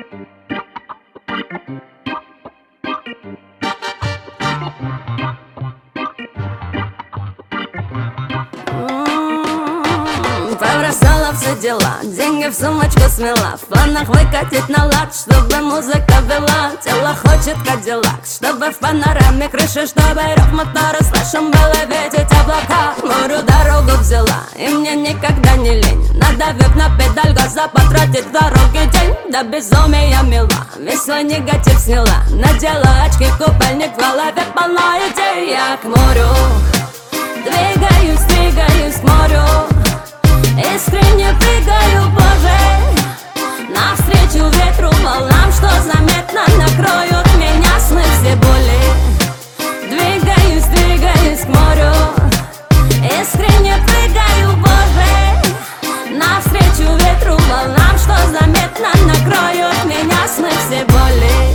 Побросала все дела, деньги в сумочку смела, в планах выкатить на лад, чтобы музыка вела. Тело хочет кадиллак, чтобы в панораме крыши, чтобы рев мотора слышим было видеть облака. К морю дорогу взяла, и мне никогда не лень, надавив на педаль газа, потратить в дороге день. До безумия мила, весь свой негатив сняла, надела очки, купальник, в голове полно идей. Я к морю двигаюсь, двигаюсь к морю, искренне прыгаю, Боже, навстречу ветру, волнам, что заметно накроют меня сны все боли. Двигаюсь, двигаюсь к морю, искренне прыгаю, Боже, навстречу ветру, волнам, что заметно накроют меня сны все боли.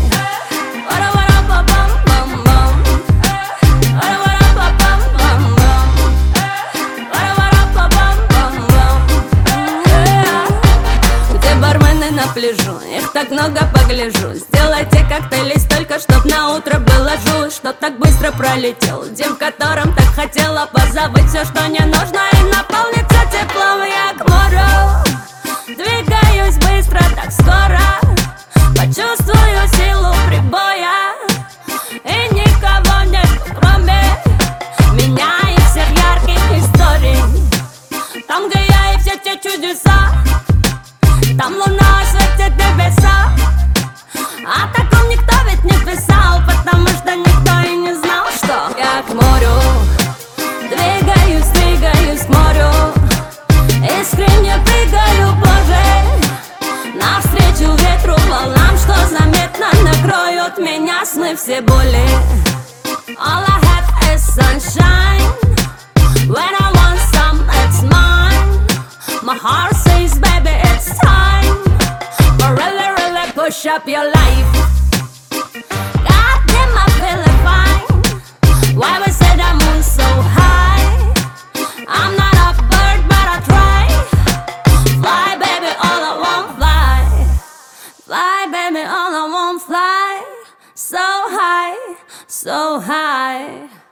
На пляжу, их так много погляжу. Сделайте коктейли столько, чтоб на утро было жу. Что так быстро пролетел день, в котором так хотела позабыть все, что не нужно, и наполниться теплом. Я к морю двигаюсь быстро, так скоро почувствую силу прибоя, и никого нет, кроме меня и всех ярких историй. Там, где я и все те чудеса, там луна осветит небеса. О таком никто ведь не писал, потому что никто и не знал, что я к морю двигаюсь, двигаюсь к морю, искренне прыгаю, Боже, навстречу ветру, волнам, что заметно накроют меня сны все боли. All I have is sunshine. When I want some, it's mine. My heart says, baby, it's time for really, really push up your life. God damn, I feel it fine. Why we say the moon so high? I'm not a bird, but I try. Fly, baby, all I want, fly. Fly, baby, all I want, fly. So high, so high.